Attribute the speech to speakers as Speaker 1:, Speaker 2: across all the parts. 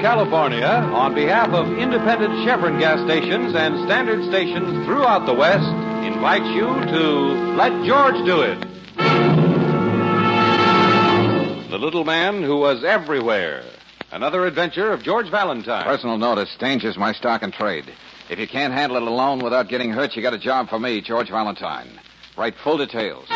Speaker 1: California, on behalf of independent Chevron gas stations and standard stations throughout the West, invites you to Let George Do It. The little man who was everywhere. Another adventure of George Valentine.
Speaker 2: Personal notice, danger's my stock and trade. If you can't handle it alone without getting hurt, you got a job for me, George Valentine. Write full details.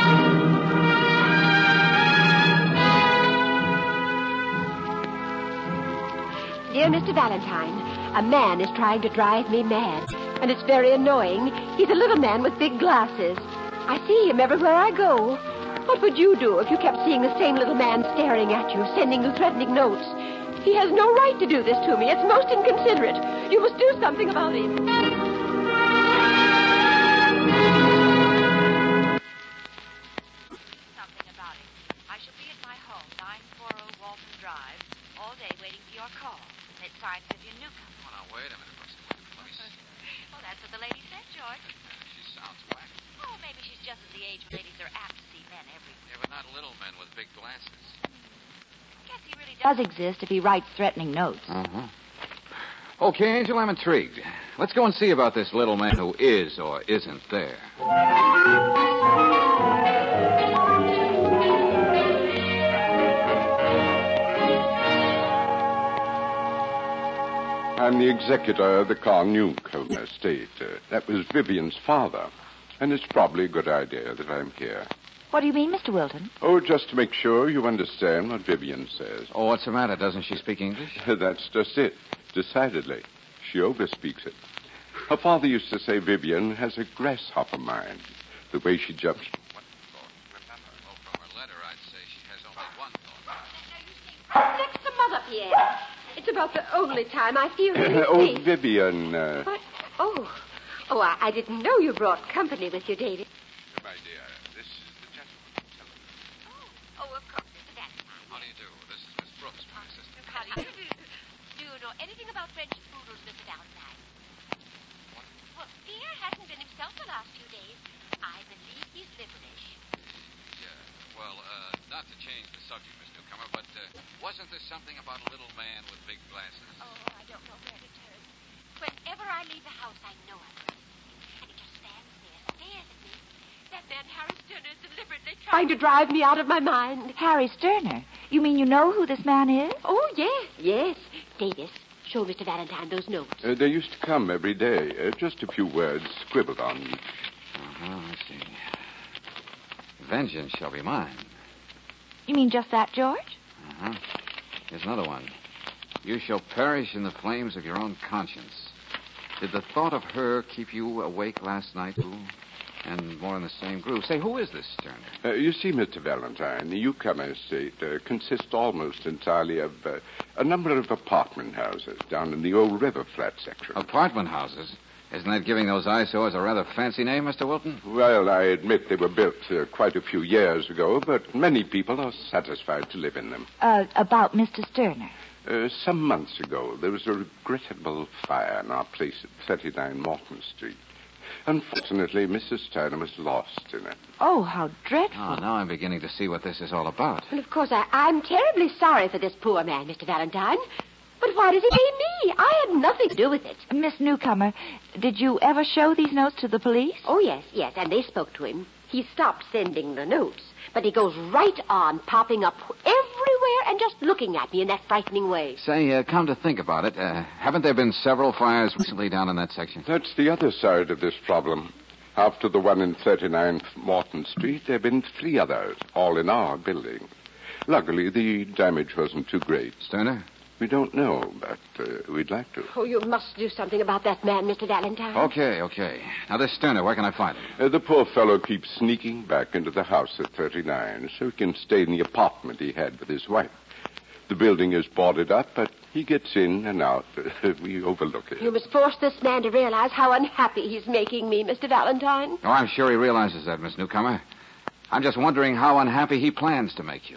Speaker 3: Dear Mr. Valentine, a man is trying to drive me mad, and it's very annoying. He's a little man with big glasses. I see him everywhere I go. What would you do if you kept seeing the same little man staring at you, sending you threatening notes? He has no right to do this to me. It's most inconsiderate. You must do something about it.
Speaker 4: Something about it. I shall be at my home, 940 Walton Drive, all day waiting for your call. It's signed Vivian Newcomb.
Speaker 2: Oh, now, wait a minute. Let me see.
Speaker 4: Oh, that's what the lady said, George.
Speaker 2: She sounds whack.
Speaker 4: Oh, maybe she's just at the age where ladies are apt to see men everywhere.
Speaker 2: Yeah, but not little men with big glasses.
Speaker 4: I guess he really does exist if he writes threatening notes.
Speaker 2: Uh-huh. Okay, Angel, I'm intrigued. Let's go and see about this little man who is or isn't there.
Speaker 5: I'm the executor of the Carl Newcomb estate. That was Vivian's father. And it's probably a good idea that I'm here.
Speaker 4: What do you mean, Mr. Wilton?
Speaker 5: Oh, just to make sure you understand what Vivian says.
Speaker 2: Oh, what's the matter? Doesn't she speak English?
Speaker 5: That's just it. Decidedly. She overspeaks it. Her father used to say Vivian has a grasshopper mind. The way she jumps.
Speaker 2: What thought? Remember? Oh, from her letter, I'd say she has only one thought.
Speaker 3: Fix the mother, Pierre. It's about the only time I feel really safe.
Speaker 5: Vivian.
Speaker 3: What? Oh, I didn't know you brought company with you, David.
Speaker 5: My dear, this is the gentleman.
Speaker 4: Oh, of course, Mr. Valentine.
Speaker 2: How do you do? This is Miss Brooks, my assistant.
Speaker 4: How do you do? Do you know anything about French poodles, Mr. Valentine?
Speaker 2: What?
Speaker 4: Well, Pierre hasn't been himself the last few days. I believe he's liverish.
Speaker 2: Yeah. Well, not to change the subject, Miss Newcomer, but wasn't there something about a little man with big glasses?
Speaker 4: Oh, I don't know where to turn. Whenever I leave the house, I know I'm crazy. And he just stands there, stares at me. That man, Harry Sterner, is deliberately
Speaker 3: Trying to drive me out of my mind.
Speaker 4: Harry Sterner? You mean you know who this man is?
Speaker 3: Oh, yes. Davis, show Mr. Valentine those notes.
Speaker 5: They used to come every day. Just a few words scribbled on each.
Speaker 2: Uh-huh, I see. Vengeance shall be mine.
Speaker 4: You mean just that, George?
Speaker 2: Uh-huh. Here's another one. You shall perish in the flames of your own conscience. Did the thought of her keep you awake last night, too? And more in the same groove. Say, who is this Sterner?
Speaker 5: You see, Mr. Valentine, the Newcomer estate consists almost entirely of a number of apartment houses down in the old river flat section.
Speaker 2: Apartment houses? Isn't that giving those eyesores a rather fancy name, Mr. Wilton?
Speaker 5: Well, I admit they were built quite a few years ago, but many people are satisfied to live in them.
Speaker 4: About Mr. Sterner.
Speaker 5: Some months ago, there was a regrettable fire in our place at 39 Morton Street. Unfortunately, Mrs. Sterner was lost in it.
Speaker 4: Oh, how dreadful.
Speaker 2: Oh, now I'm beginning to see what this is all about.
Speaker 3: Well, of course, I'm terribly sorry for this poor man, Mr. Valentine. But why does he blame me? I had nothing to do with it.
Speaker 4: Miss Newcomer, did you ever show these notes to the police?
Speaker 3: Oh, yes, and they spoke to him. He stopped sending the notes, but he goes right on popping up everywhere and just looking at me in that frightening way.
Speaker 2: Say, come to think about it, haven't there been several fires recently down in that section?
Speaker 5: That's the other side of this problem. After the one in 39 Morton Street, there have been 3 others, all in our building. Luckily, the damage wasn't too great.
Speaker 2: Sterner?
Speaker 5: We don't know, but we'd like to.
Speaker 3: Oh, you must do something about that man, Mr. Valentine.
Speaker 2: Okay. Now, this Sterner, where can I find him?
Speaker 5: The poor fellow keeps sneaking back into the house at 39 so he can stay in the apartment he had with his wife. The building is boarded up, but he gets in and out. We overlook it.
Speaker 3: You must force this man to realize how unhappy he's making me, Mr. Valentine.
Speaker 2: Oh, I'm sure he realizes that, Miss Newcomer. I'm just wondering how unhappy he plans to make you.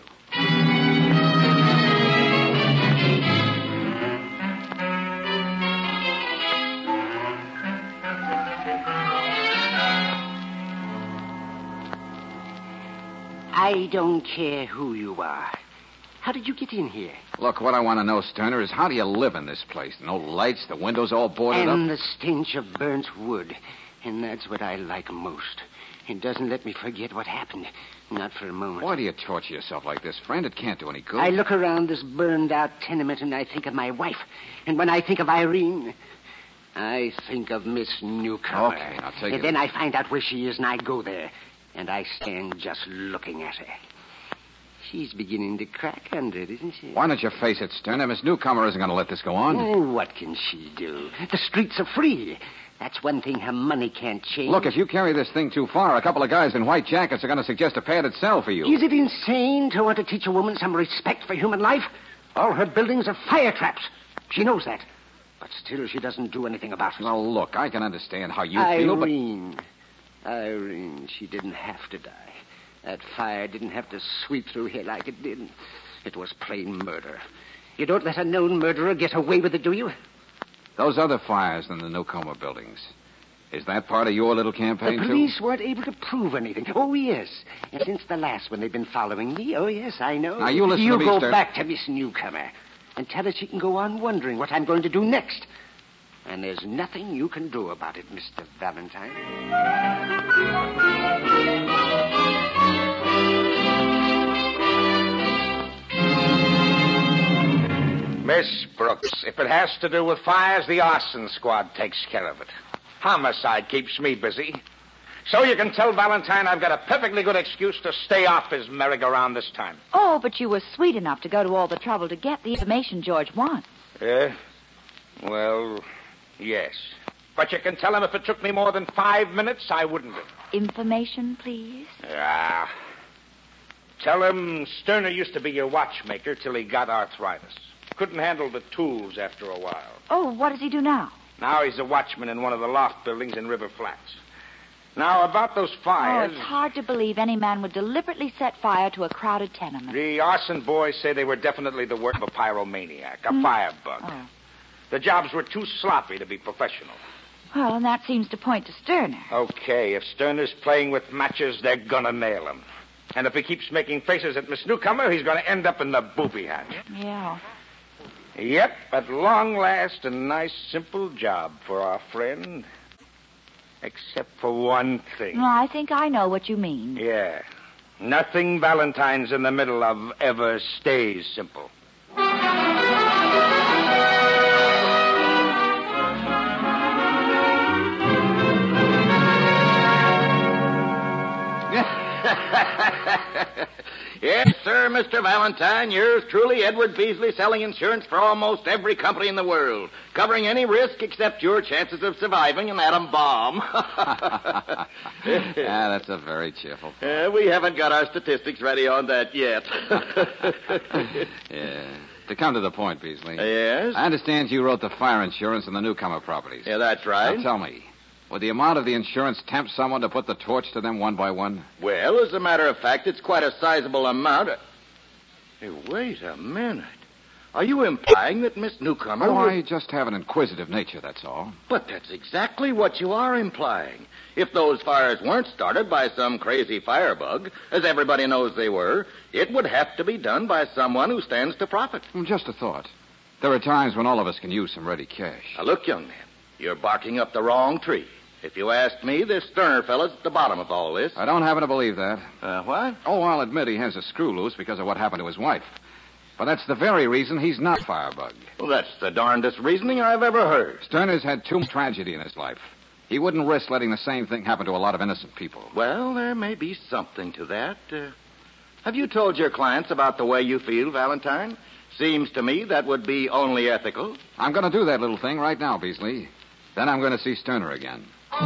Speaker 6: I don't care who you are. How did you get in here?
Speaker 2: Look, what I want to know, Sterner, is how do you live in this place? No lights, the windows all boarded up.
Speaker 6: And the stench of burnt wood. And that's what I like most. It doesn't let me forget what happened. Not for a moment.
Speaker 2: Why do you torture yourself like this, friend? It can't do any good.
Speaker 6: I look around this burned-out tenement and I think of my wife. And when I think of Irene, I think of Miss Newcomer.
Speaker 2: Okay, I'll take it.
Speaker 6: And then I find out where she is and I go there. And I stand just looking at her. She's beginning to crack under it, isn't she?
Speaker 2: Why don't you face it, Sterner? Miss Newcomer isn't going to let this go on.
Speaker 6: Oh, what can she do? The streets are free. That's one thing her money can't change.
Speaker 2: Look, if you carry this thing too far, a couple of guys in white jackets are going to suggest a padded cell for you.
Speaker 6: Is it insane to want to teach a woman some respect for human life? All her buildings are fire traps. She knows that. But still, she doesn't do anything about it.
Speaker 2: Well, look, I can understand how you feel, but...
Speaker 6: Irene, she didn't have to die. That fire didn't have to sweep through here like it did. It was plain murder. You don't let a known murderer get away with it, do you?
Speaker 2: Those other fires in the Newcomer buildings, is that part of your little campaign,
Speaker 6: The police weren't able to prove anything. Oh, yes. And since the last one, they've been following me. Oh, yes, I know.
Speaker 2: Now, you listen to me,
Speaker 6: go
Speaker 2: Sterner.
Speaker 6: back to Miss Newcomer and tell her she can go on wondering what I'm going to do next. And there's nothing you can do about it, Mr. Valentine.
Speaker 7: Miss Brooks, if it has to do with fires, the arson squad takes care of it. Homicide keeps me busy. So you can tell Valentine I've got a perfectly good excuse to stay off his merry-go-round this time.
Speaker 8: Oh, but you were sweet enough to go to all the trouble to get the information George wants.
Speaker 7: Well, yes. But you can tell him if it took me more than 5 minutes, I wouldn't have.
Speaker 8: Information, please?
Speaker 7: Yeah. Tell him Sterner used to be your watchmaker till he got arthritis. Couldn't handle the tools after a while.
Speaker 8: Oh, what does he do now?
Speaker 7: Now he's a watchman in one of the loft buildings in River Flats. Now, about those fires...
Speaker 8: Oh, it's hard to believe any man would deliberately set fire to a crowded tenement.
Speaker 7: The arson boys say they were definitely the work of a pyromaniac, a firebug.
Speaker 8: Oh.
Speaker 7: The jobs were too sloppy to be professional.
Speaker 8: Well, and that seems to point to Sterner.
Speaker 7: Okay, if Sterner's playing with matches, they're gonna nail him. And if he keeps making faces at Miss Newcomer, he's gonna end up in the booby hatch.
Speaker 8: Yeah.
Speaker 7: Yep, at long last, a nice, simple job for our friend. Except for one thing.
Speaker 8: Well, I think I know what you mean.
Speaker 7: Yeah. Nothing Valentine's in the middle of ever stays simple.
Speaker 9: Yes, sir, Mr. Valentine. Yours truly, Edward Beasley, selling insurance for almost every company in the world, covering any risk except your chances of surviving an atom bomb.
Speaker 2: Yeah, that's a very cheerful thought.
Speaker 9: We haven't got our statistics ready on that yet.
Speaker 2: Yeah. To come to the point, Beasley.
Speaker 9: Yes?
Speaker 2: I understand you wrote the fire insurance on the Newcomer properties.
Speaker 9: Yeah, that's right.
Speaker 2: Now tell me, would the amount of the insurance tempt someone to put the torch to them one by one?
Speaker 9: Well, as a matter of fact, it's quite a sizable amount. Hey, wait a minute. Are you implying that Miss Newcomer...
Speaker 2: Oh, I just have an inquisitive nature, that's all.
Speaker 9: But that's exactly what you are implying. If those fires weren't started by some crazy firebug, as everybody knows they were, it would have to be done by someone who stands to profit.
Speaker 2: Just a thought. There are times when all of us can use some ready cash.
Speaker 9: Now, look, young man, you're barking up the wrong tree. If you ask me, this Sterner fella's at the bottom of all this.
Speaker 2: I don't happen to believe that.
Speaker 9: What?
Speaker 2: Oh, I'll admit he has a screw loose because of what happened to his wife. But that's the very reason he's not firebug.
Speaker 9: Well, that's the darndest reasoning I've ever heard.
Speaker 2: Sterner's had too much tragedy in his life. He wouldn't risk letting the same thing happen to a lot of innocent people.
Speaker 9: Well, there may be something to that. Have you told your clients about the way you feel, Valentine? Seems to me that would be only ethical.
Speaker 2: I'm going to do that little thing right now, Beasley. Then I'm going to see Sterner again.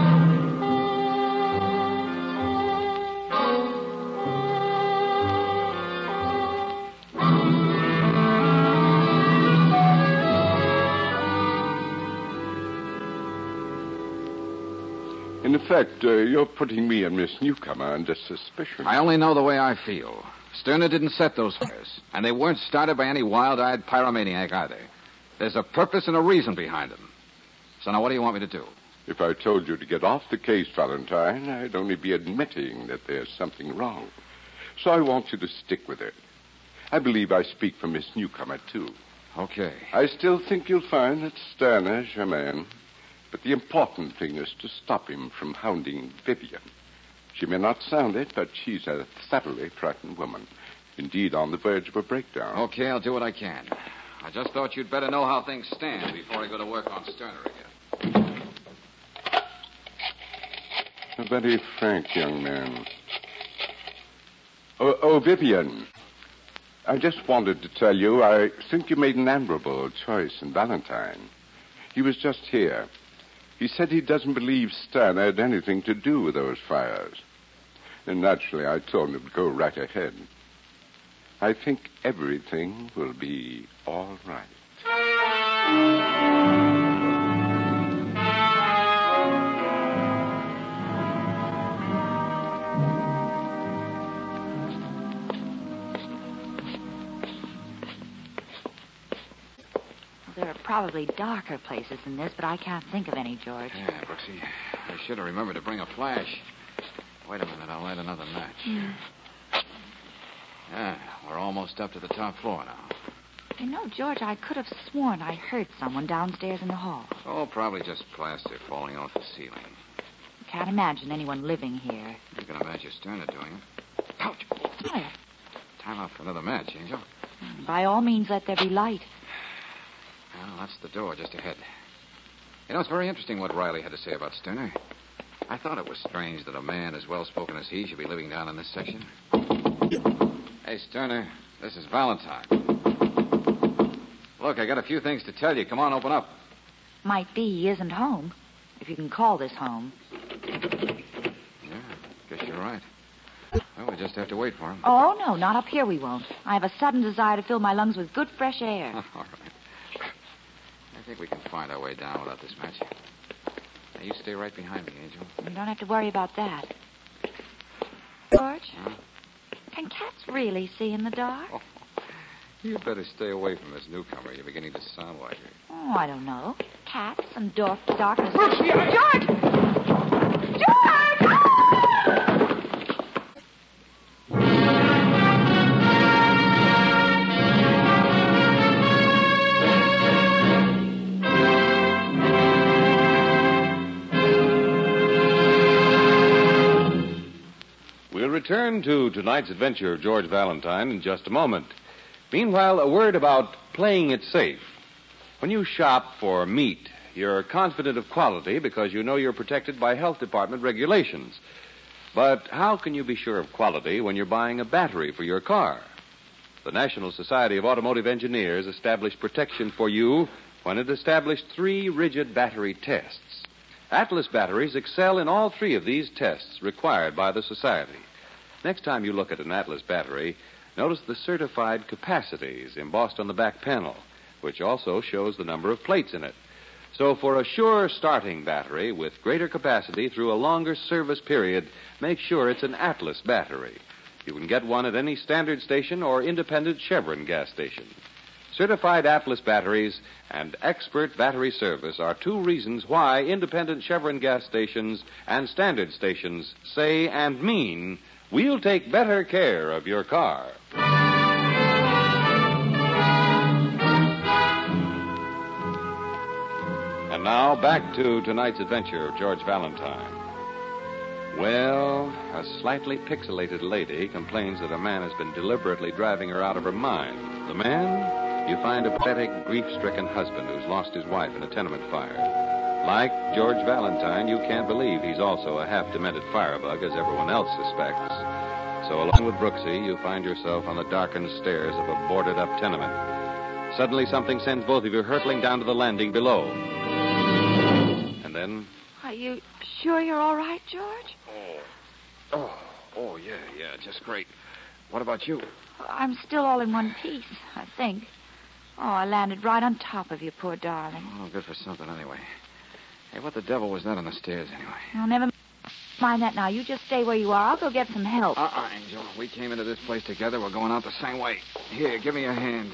Speaker 5: In effect, you're putting me and Miss Newcomer under suspicion.
Speaker 2: I only know the way I feel. Sterner didn't set those fires, and they weren't started by any wild-eyed pyromaniac either. There's a purpose and a reason behind them. So now what do you want me to do?
Speaker 5: If I told you to get off the case, Valentine, I'd only be admitting that there's something wrong. So I want you to stick with it. I believe I speak for Miss Newcomer, too.
Speaker 2: Okay.
Speaker 5: I still think you'll find that Sterner's your man. But the important thing is to stop him from hounding Vivian. She may not sound it, but she's a thoroughly frightened woman. Indeed, on the verge of a breakdown.
Speaker 2: Okay, I'll do what I can. I just thought you'd better know how things stand before I go to work on Sterner again.
Speaker 5: A very frank young man. Oh, Vivian. I just wanted to tell you I think you made an admirable choice in Valentine. He was just here. He said he doesn't believe Sterner had anything to do with those fires. And naturally, I told him to go right ahead. I think everything will be all right.
Speaker 8: There are probably darker places than this, but I can't think of any, George.
Speaker 2: Yeah, Brooksy. I should have remembered to bring a flash. Wait a minute, I'll light another match. Yeah, we're almost up to the top floor now.
Speaker 8: You know, George, I could have sworn I heard someone downstairs in the hall.
Speaker 2: Oh, probably just plaster falling off the ceiling.
Speaker 8: Can't imagine anyone living here.
Speaker 2: You can imagine Sterner doing it. Ouch!
Speaker 8: What?
Speaker 2: Time out for another match, Angel.
Speaker 8: By all means, let there be light.
Speaker 2: Well, that's the door just ahead. You know, it's very interesting what Riley had to say about Sterner. I thought it was strange that a man as well-spoken as he should be living down in this section. Hey, Sterner, this is Valentine. Look, I got a few things to tell you. Come on, open up.
Speaker 8: Might be he isn't home, if you can call this home.
Speaker 2: Yeah, guess you're right. Well, we just have to wait for him.
Speaker 8: Oh, no, not up here we won't. I have a sudden desire to fill my lungs with good fresh air.
Speaker 2: All right. I think we can find our way down without this match. Now, you stay right behind me, Angel.
Speaker 8: You don't have to worry about that. George?
Speaker 2: Huh?
Speaker 8: Can cats really see in the dark?
Speaker 2: Oh, you better stay away from this newcomer. You're beginning to sound like her.
Speaker 8: Oh, I don't know. Cats and darkness. George! George!
Speaker 1: We'll return to tonight's adventure of George Valentine in just a moment. Meanwhile, a word about playing it safe. When you shop for meat, you're confident of quality because you know you're protected by health department regulations. But how can you be sure of quality when you're buying a battery for your car? The National Society of Automotive Engineers established protection for you when it established 3 rigid battery tests. Atlas batteries excel in all 3 of these tests required by the Society. Next time you look at an Atlas battery, notice the certified capacities embossed on the back panel, which also shows the number of plates in it. So for a sure starting battery with greater capacity through a longer service period, make sure it's an Atlas battery. You can get one at any standard station or independent Chevron gas station. Certified Atlas batteries and expert battery service are 2 reasons why independent Chevron gas stations and standard stations say and mean, we'll take better care of your car. And now, back to tonight's adventure of George Valentine. Well, a slightly pixelated lady complains that a man has been deliberately driving her out of her mind. The man? You find a pathetic, grief-stricken husband who's lost his wife in a tenement fire. Like George Valentine, you can't believe he's also a half-demented firebug, as everyone else suspects. So along with Brooksy, you find yourself on the darkened stairs of a boarded-up tenement. Suddenly, something sends both of you hurtling down to the landing below. And then...
Speaker 8: Are you sure you're all right, George?
Speaker 2: Oh, yeah, just great. What about you?
Speaker 8: I'm still all in one piece, I think. Oh, I landed right on top of you, poor darling.
Speaker 2: Oh, good for something anyway. Hey, what the devil was that on the stairs anyway?
Speaker 8: Oh, never mind that now. You just stay where you are. I'll go get some help.
Speaker 2: Angel. We came into this place together. We're going out the same way. Here, give me your hand.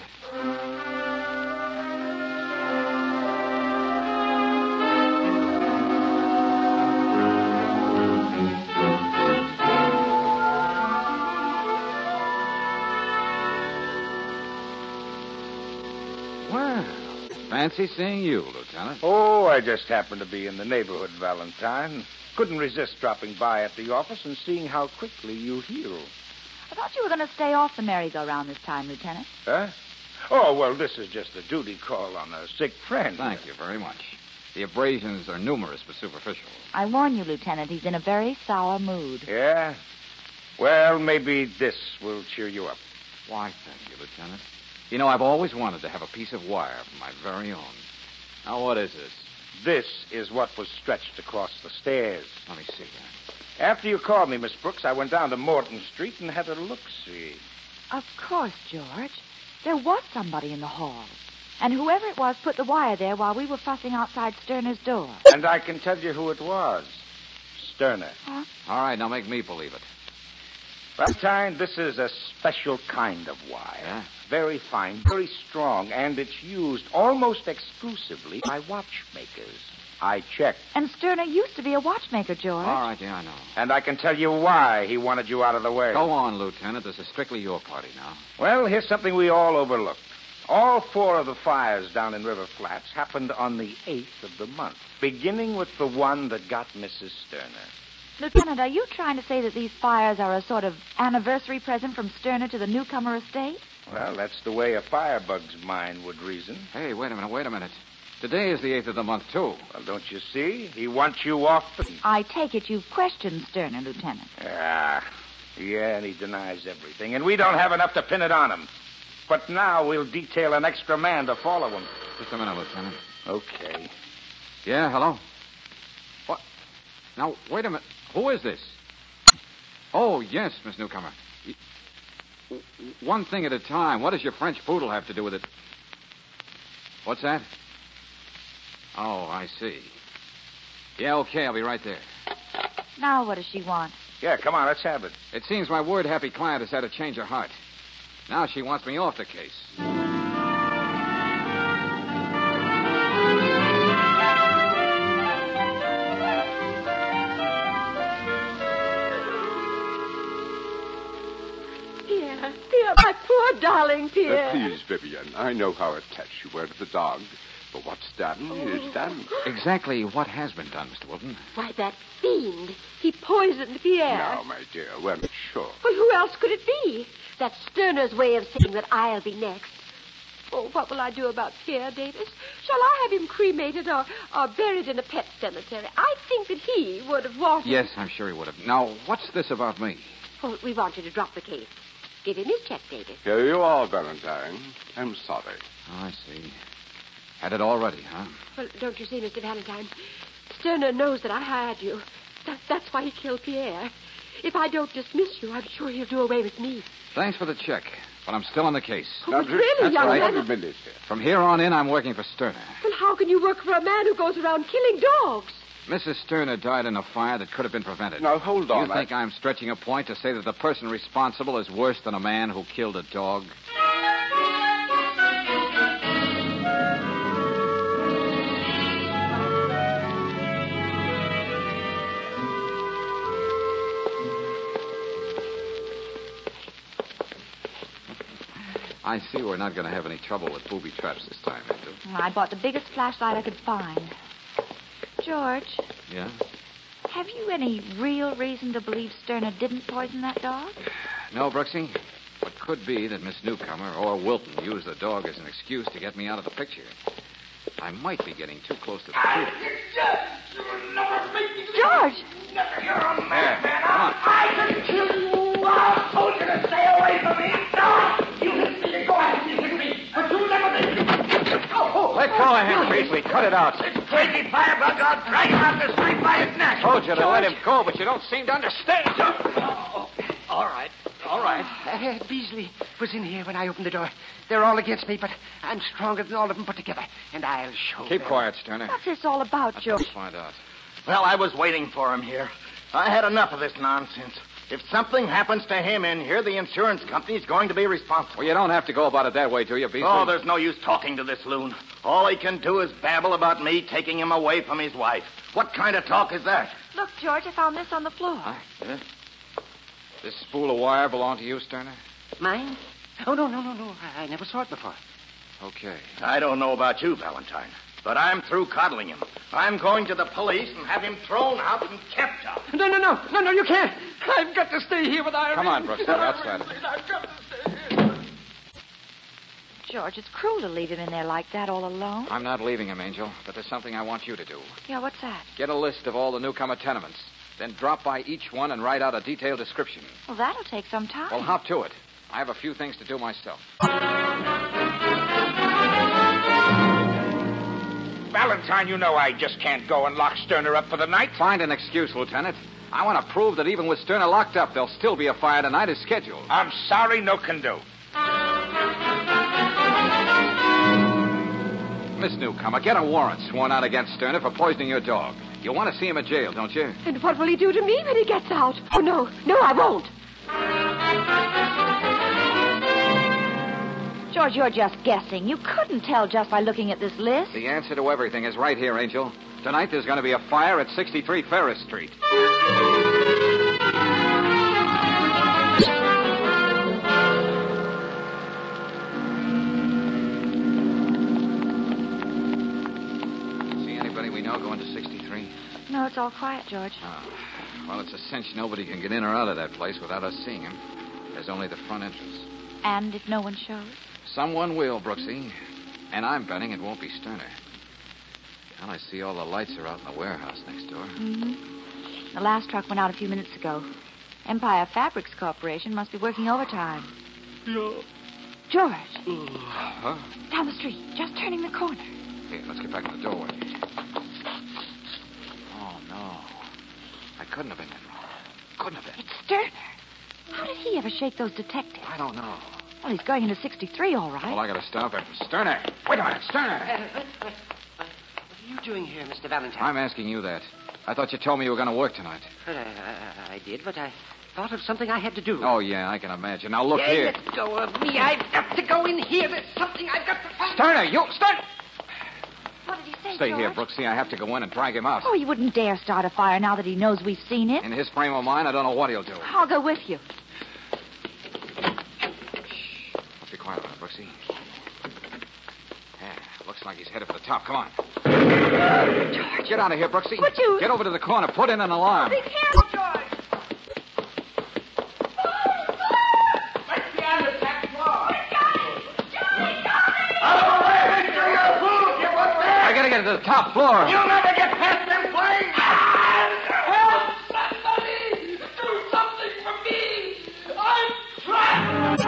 Speaker 2: Fancy seeing you, Lieutenant.
Speaker 7: Oh, I just happened to be in the neighborhood, Valentine. Couldn't resist dropping by at the office and seeing how quickly you heal.
Speaker 8: I thought you were going to stay off the merry-go-round this time, Lieutenant.
Speaker 7: Huh? Oh, well, this is just a duty call on a sick friend.
Speaker 2: Thank you very much. The abrasions are numerous but superficial.
Speaker 8: I warn you, Lieutenant, he's in a very sour mood.
Speaker 7: Yeah? Well, maybe this will cheer you up.
Speaker 2: Why, thank you, Lieutenant. You know, I've always wanted to have a piece of wire of my very own. Now, what is this?
Speaker 7: This is what was stretched across the stairs.
Speaker 2: Let me see that.
Speaker 7: After you called me, Miss Brooks, I went down to Morton Street and had a look-see.
Speaker 8: Of course, George. There was somebody in the hall. And whoever it was put the wire there while we were fussing outside Sterner's door.
Speaker 7: And I can tell you who it was. Sterner.
Speaker 8: Huh?
Speaker 2: All right, now make me believe it.
Speaker 7: Valentine, this is a special kind of wire.
Speaker 2: Yeah?
Speaker 7: Very fine, very strong, and it's used almost exclusively by watchmakers. I checked.
Speaker 8: And Sterner used to be a watchmaker, George.
Speaker 2: All right, yeah, I know.
Speaker 7: And I can tell you why he wanted you out of the way.
Speaker 2: Go on, Lieutenant. This is strictly your party now.
Speaker 7: Well, here's something we all overlooked. All 4 of the fires down in River Flats happened on the 8th of the month, beginning with the one that got Mrs. Sterner.
Speaker 8: Lieutenant, are you trying to say that these fires are a sort of anniversary present from Sterner to the newcomer estate?
Speaker 7: Well, that's the way a firebug's mind would reason.
Speaker 2: Hey, wait a minute. Today is the 8th of the month, too.
Speaker 7: Well, don't you see? He wants you off the...
Speaker 8: I take it you've questioned Sterner, Lieutenant.
Speaker 7: Yeah, and he denies everything, and we don't have enough to pin it on him. But now we'll detail an extra man to follow him.
Speaker 2: Just a minute, Lieutenant.
Speaker 7: Okay.
Speaker 2: Yeah, hello? What? Now, wait a minute. Who is this? Oh, yes, Miss Newcomer. One thing at a time. What does your French poodle have to do with it? What's that? Oh, I see. Yeah, okay, I'll be right there.
Speaker 8: Now what does she want?
Speaker 7: Yeah, come on, let's have it.
Speaker 2: It seems my word-happy client has had a change of heart. Now she wants me off the case.
Speaker 3: Pierre, my poor darling Pierre.
Speaker 5: Please, Vivian, I know how attached you were to the dog. But what's done is done.
Speaker 2: Exactly what has been done, Mr. Wilton?
Speaker 3: Why, that fiend. He poisoned Pierre.
Speaker 5: Now, my dear, we're not sure.
Speaker 3: Well, who else could it be? That's Sterner's way of saying that I'll be next. Oh, what will I do about Pierre, Davis? Shall I have him cremated or buried in a pet cemetery? I think that he would have wanted...
Speaker 2: Yes, I'm sure he would have. Now, what's this about me?
Speaker 3: Oh, we want you to drop the case. Give him his check, Davis.
Speaker 5: Here you are, Valentine. I'm sorry.
Speaker 2: Oh, I see. Had it already, huh?
Speaker 3: Well, don't you see, Mr. Valentine? Sterner knows that I hired you. That's why he killed Pierre. If I don't dismiss you, I'm sure he'll do away with me.
Speaker 2: Thanks for the check, but I'm still on the case.
Speaker 3: Oh, but really,
Speaker 5: That's
Speaker 3: young
Speaker 5: right.
Speaker 3: man...
Speaker 5: Wait a minute.
Speaker 2: From here on in, I'm working for Sterner.
Speaker 3: Well, how can you work for a man who goes around killing dogs?
Speaker 2: Mrs. Sterner died in a fire that could have been prevented.
Speaker 5: Now, hold on.
Speaker 2: You think I'm stretching a point to say that the person responsible is worse than a man who killed a dog? I see we're not going to have any trouble with booby traps this time, Andrew.
Speaker 8: I bought the biggest flashlight I could find. George,
Speaker 2: Yeah?
Speaker 8: have you any real reason to believe Sterner didn't poison that dog?
Speaker 2: No, Brooksy. It could be that Miss Newcomer or Wilton used the dog as an excuse to get me out of the picture. I might be getting too close to the truth.
Speaker 8: George!
Speaker 7: You're a madman.
Speaker 2: Come on.
Speaker 7: I can kill you. I told you to stay away from me. No, you hit me and go ahead and hit me. But you never did.
Speaker 2: Let go of him, Beasley. Cut it out.
Speaker 7: This crazy firebug, I'll drag him out the street by his neck.
Speaker 2: Told you to let him go, but you don't seem to understand.
Speaker 6: All right. Beasley was in here when I opened the door. They're all against me, but I'm stronger than all of them put together, and I'll show
Speaker 2: Keep
Speaker 6: them.
Speaker 2: quiet, Sterner.
Speaker 8: What's this all about, George?
Speaker 2: Let's find out.
Speaker 9: Well, I was waiting for him here. I had enough of this nonsense. If something happens to him in here, the insurance company's going to be responsible.
Speaker 2: Well, you don't have to go about it that way, do you, Beasley?
Speaker 9: Oh, there's no use talking to this loon. All he can do is babble about me taking him away from his wife. What kind of talk is that?
Speaker 8: Look, George, I found this on the floor.
Speaker 2: Huh? This spool of wire belong to you, Sterner?
Speaker 6: Mine? Oh, no. I never saw it before.
Speaker 2: Okay.
Speaker 9: I don't know about you, Valentine, but I'm through coddling him. I'm going to the police and have him thrown out and kept out.
Speaker 6: No, you can't. I've got to stay here with Irene.
Speaker 2: Come on, Brooks. We're outside.
Speaker 6: I've got to stay here.
Speaker 8: George, it's cruel to leave him in there like that all alone.
Speaker 2: I'm not leaving him, Angel, but there's something I want you to do.
Speaker 8: Yeah, what's that?
Speaker 2: Get a list of all the newcomer tenements. Then drop by each one and write out a detailed description.
Speaker 8: Well, that'll take some time.
Speaker 2: Well, hop to it. I have a few things to do myself.
Speaker 7: Valentine, you know I just can't go and lock Sterner up for the night.
Speaker 2: Find an excuse, Lieutenant. I want to prove that even with Sterner locked up, there'll still be a fire tonight as scheduled.
Speaker 7: I'm sorry, no can do.
Speaker 2: Miss Newcomer, get a warrant sworn out against Sterner for poisoning your dog. You want to see him in jail, don't you?
Speaker 3: And what will he do to me when he gets out? Oh, no, I won't.
Speaker 8: George, you're just guessing. You couldn't tell just by looking at this list.
Speaker 2: The answer to everything is right here, Angel. Tonight there's going to be a fire at 63 Ferris Street. See anybody we know going to 63?
Speaker 8: No, it's all quiet, George.
Speaker 2: Oh. Well, it's a cinch nobody can get in or out of that place without us seeing him. There's only the front entrance.
Speaker 8: And if no one shows?
Speaker 2: Someone will, Brooksy. And I'm betting it won't be Sterner. Well, I see all the lights are out in the warehouse next door.
Speaker 8: Mm-hmm. The last truck went out a few minutes ago. Empire Fabrics Corporation must be working overtime.
Speaker 6: Yeah.
Speaker 8: George.
Speaker 2: Huh?
Speaker 8: Down the street, just turning the corner.
Speaker 2: Here, let's get back in the doorway. Oh, no. I couldn't have been in. Couldn't have been.
Speaker 8: It's Sterner. How did he ever shake those detectives?
Speaker 2: I don't know.
Speaker 8: Well, he's going into 63, all right.
Speaker 2: Well, I gotta stop him. Sterner! Wait a minute, Sterner!
Speaker 6: What are you doing here, Mr. Valentine?
Speaker 2: I'm asking you that. I thought you told me you were going to work tonight.
Speaker 6: I did, but I thought of something I had to do.
Speaker 2: Oh, yeah, I can imagine. Now, look here.
Speaker 6: Let go of me. I've got to go in here. There's something I've got to find.
Speaker 2: Sterner, you... Sterner!
Speaker 8: What did he say,
Speaker 2: Stay
Speaker 8: George?
Speaker 2: here, Brooksy. I have to go in and drag him out.
Speaker 8: Oh, he wouldn't dare start a fire now that he knows we've seen it.
Speaker 2: In his frame of mind, I don't know what he'll do.
Speaker 8: I'll go with you.
Speaker 2: Be quiet, Brooksy. Yeah, looks like he's headed for the top. Come on.
Speaker 8: George.
Speaker 2: Get out of here, Brooksy.
Speaker 8: Would you...
Speaker 2: Get over to the corner. Put in an alarm.
Speaker 8: Be careful, George.
Speaker 9: Let's be on the top floor.
Speaker 2: I gotta get to the top floor.
Speaker 9: You'll never get past them flames.
Speaker 6: Help! Somebody! Do something for me! I'm trapped!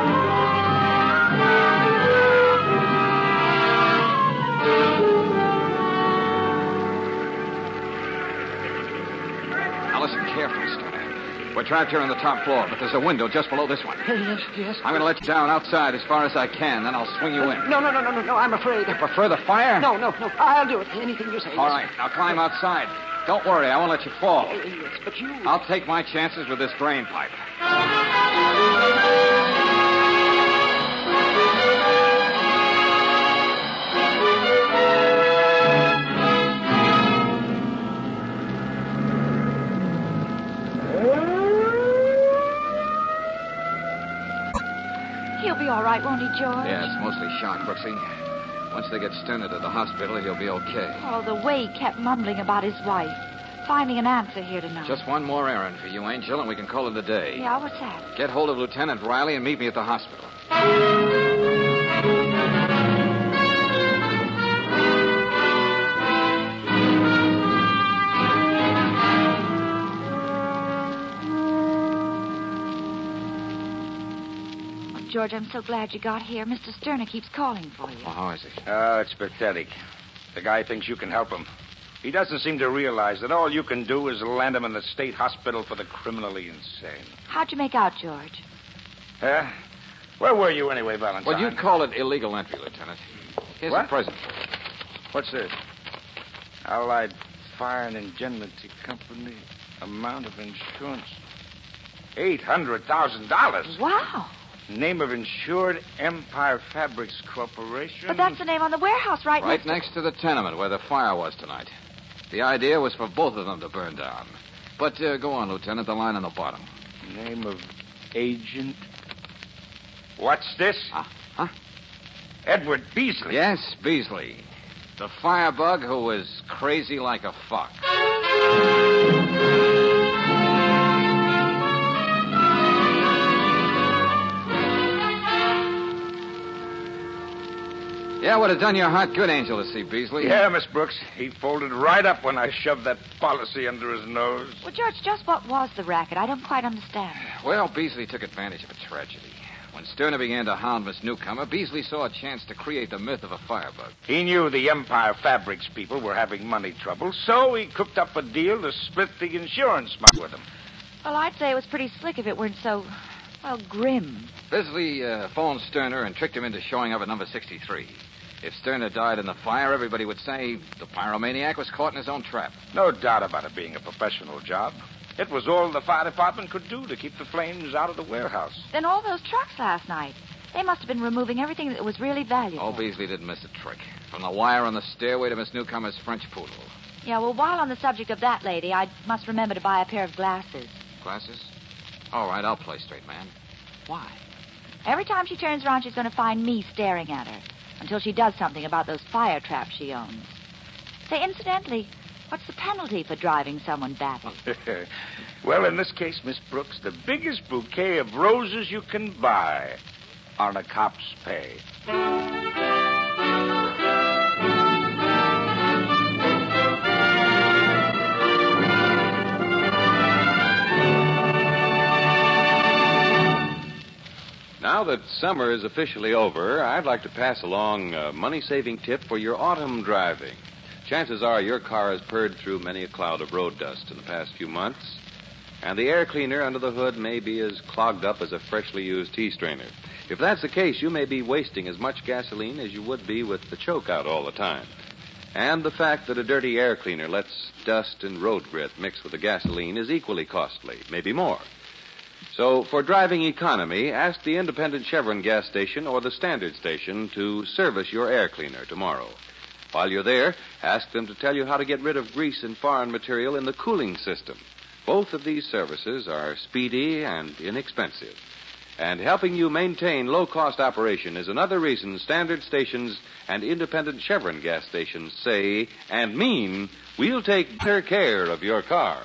Speaker 2: Now listen carefully, Sterner. We're trapped here on the top floor, but there's a window just below this one.
Speaker 6: Yes.
Speaker 2: I'm gonna let you down outside as far as I can, then I'll swing you in.
Speaker 6: No, I'm afraid.
Speaker 2: You prefer the fire?
Speaker 6: No, I'll do it. Anything you say.
Speaker 2: All right, now climb outside. Don't worry, I won't let you fall.
Speaker 6: Yes, but you...
Speaker 2: I'll take my chances with this drain pipe.
Speaker 8: He'll be all right, won't he, George?
Speaker 2: Yeah, it's mostly shock, Brooksy. Once they get Sterner to the hospital, he'll be okay.
Speaker 8: Oh, the way he kept mumbling about his wife. Finding an answer here tonight.
Speaker 2: Just one more errand for you, Angel, and we can call it a day.
Speaker 8: Yeah, what's that?
Speaker 2: Get hold of Lieutenant Riley and meet me at the hospital.
Speaker 8: George, I'm so glad you got here. Mr. Sterner keeps calling for you.
Speaker 2: Well, how is he?
Speaker 7: Oh, it's pathetic. The guy thinks you can help him. He doesn't seem to realize that all you can do is land him in the state hospital for the criminally insane.
Speaker 8: How'd you make out, George?
Speaker 7: Huh? Where were you anyway, Valentine?
Speaker 2: Well, you'd call it illegal entry, Lieutenant. Here's
Speaker 7: What?
Speaker 2: a present.
Speaker 7: What's this? Allied Fire and Indemnity Company. Amount of insurance. $800,000.
Speaker 8: Wow.
Speaker 7: Name of insured Empire Fabrics Corporation.
Speaker 8: But that's the name on the warehouse right
Speaker 2: Right next to the tenement where the fire was tonight. The idea was for both of them to burn down. But go on, Lieutenant, the line on the bottom.
Speaker 7: Name of agent. What's this?
Speaker 2: Huh?
Speaker 7: Edward Beasley.
Speaker 2: Yes, Beasley. The firebug who was crazy like a fox. Yeah, would have done your heart good, Angel, to see Beasley.
Speaker 7: Yeah, Miss Brooks. He folded right up when I shoved that policy under his nose.
Speaker 8: Well, George, just what was the racket? I don't quite understand.
Speaker 2: Well, Beasley took advantage of a tragedy. When Sterner began to hound Miss Newcomer, Beasley saw a chance to create the myth of a firebug.
Speaker 7: He knew the Empire Fabrics people were having money trouble, so he cooked up a deal to split the insurance money with them.
Speaker 8: Well, I'd say it was pretty slick if it weren't so, well, grim.
Speaker 2: Beasley phoned Sterner and tricked him into showing up at number 63. If Sterner died in the fire, everybody would say the pyromaniac was caught in his own trap.
Speaker 7: No doubt about it being a professional job. It was all the fire department could do to keep the flames out of the warehouse.
Speaker 8: Then all those trucks last night, they must have been removing everything that was really valuable.
Speaker 2: Oh, Beasley didn't miss a trick. From the wire on the stairway to Miss Newcomer's French poodle.
Speaker 8: Yeah, well, while on the subject of that lady, I must remember to buy a pair of glasses.
Speaker 2: Glasses? All right, I'll play straight, man. Why?
Speaker 8: Every time she turns around, she's going to find me staring at her until she does something about those fire traps she owns. Say, incidentally, what's the penalty for driving someone batty?
Speaker 7: Well, in this case, Miss Brooks, the biggest bouquet of roses you can buy on a cop's pay.
Speaker 1: Now that summer is officially over, I'd like to pass along a money-saving tip for your autumn driving. Chances are your car has purred through many a cloud of road dust in the past few months, and the air cleaner under the hood may be as clogged up as a freshly used tea strainer. If that's the case, you may be wasting as much gasoline as you would be with the choke out all the time. And the fact that a dirty air cleaner lets dust and road grit mix with the gasoline is equally costly, maybe more. So, for driving economy, ask the independent Chevron gas station or the Standard station to service your air cleaner tomorrow. While you're there, ask them to tell you how to get rid of grease and foreign material in the cooling system. Both of these services are speedy and inexpensive. And helping you maintain low-cost operation is another reason Standard stations and independent Chevron gas stations say and mean we'll take better care of your car.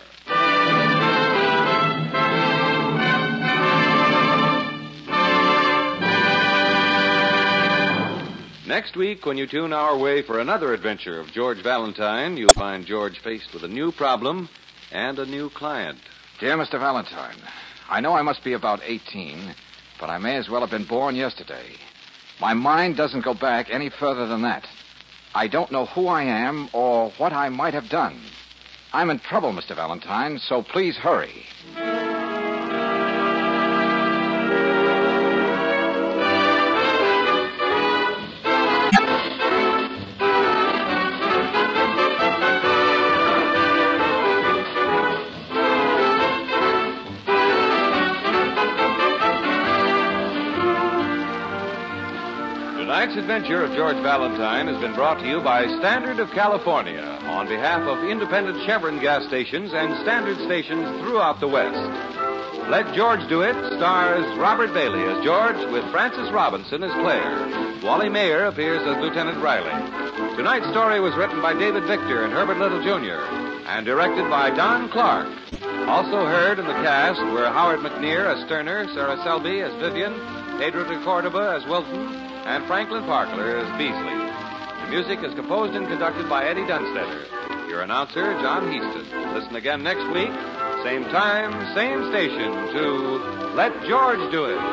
Speaker 1: Next week, when you tune our way for another adventure of George Valentine, you'll find George faced with a new problem and a new client.
Speaker 2: Dear Mr. Valentine, I know I must be about 18, but I may as well have been born yesterday. My mind doesn't go back any further than that. I don't know who I am or what I might have done. I'm in trouble, Mr. Valentine, so please hurry.
Speaker 1: Tonight's adventure of George Valentine has been brought to you by Standard of California on behalf of independent Chevron gas stations and Standard stations throughout the West. Let George Do It stars Robert Bailey as George with Frances Robinson as Claire. Wally Mayer appears as Lieutenant Riley. Tonight's story was written by David Victor and Herbert Little, Jr. and directed by Don Clark. Also heard in the cast were Howard McNear as Sterner, Sarah Selby as Vivian, Pedro de Cordoba as Wilton, and Franklin Parkler as Beasley. The music is composed and conducted by Eddie Dunstetter. Your announcer, John Heaston. Listen again next week, same time, same station, to Let George Do It.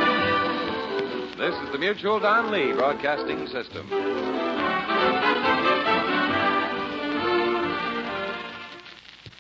Speaker 1: This is the Mutual Don Lee Broadcasting System.